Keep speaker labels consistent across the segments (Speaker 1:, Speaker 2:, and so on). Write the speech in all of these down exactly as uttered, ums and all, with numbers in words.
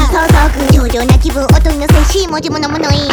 Speaker 1: 注ぐ上々な気分音に乗せし文字ものものいい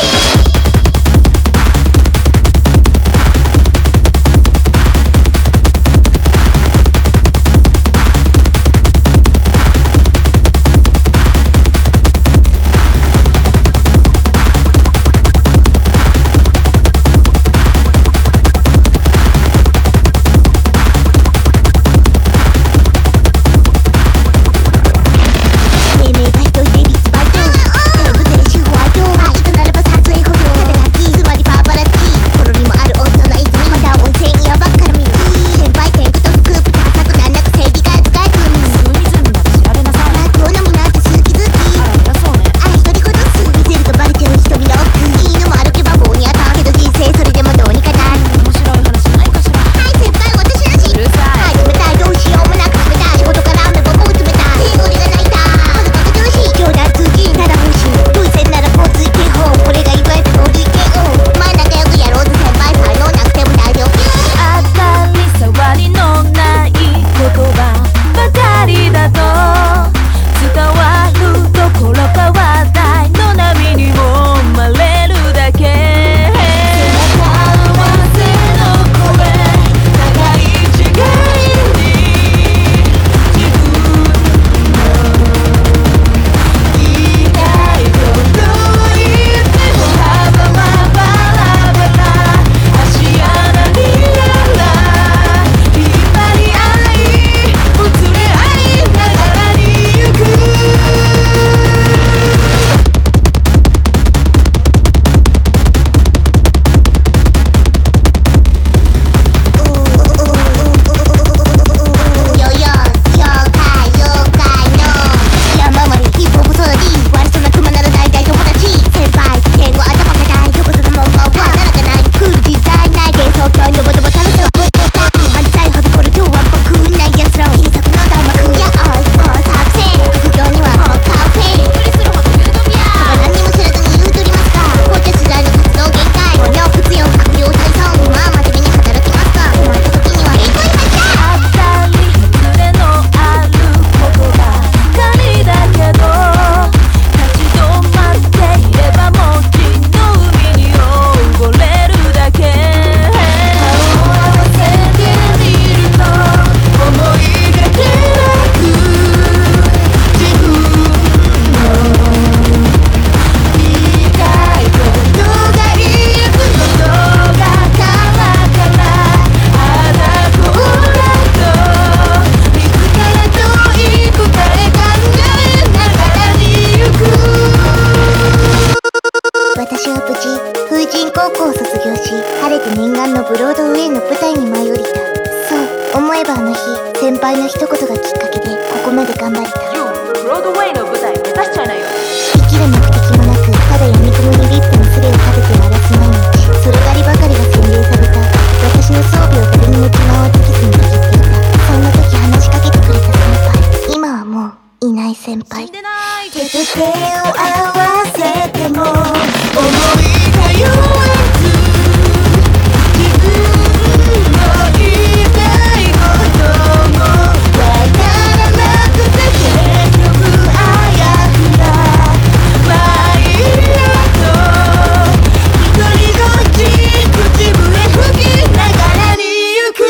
Speaker 1: 私は無事風神高校を卒業し晴れて念願のブロードウェイの舞台に舞い降りた。そう思えばあの日先輩の一言がきっかけでここまで頑張れた。
Speaker 2: You ブロードウェイの舞台目指しちゃいなよ。
Speaker 1: 生きる目的もなくただ闇雲にリップのスレを食べて荒らす毎日。それがりばかりが洗礼された私の装備を誰にも自慢はできずに握っていた。そんな時話しかけてくれた先輩、今はもういない先輩。
Speaker 2: 死んでない
Speaker 1: 手と手を合わせても思いが言えず自分の言いたいこともわからなくて結局あやふやまあいいやと独りぼっち口笛吹きながらに行く。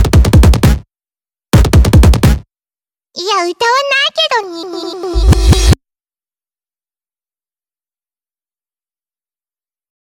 Speaker 1: いや歌わないけどに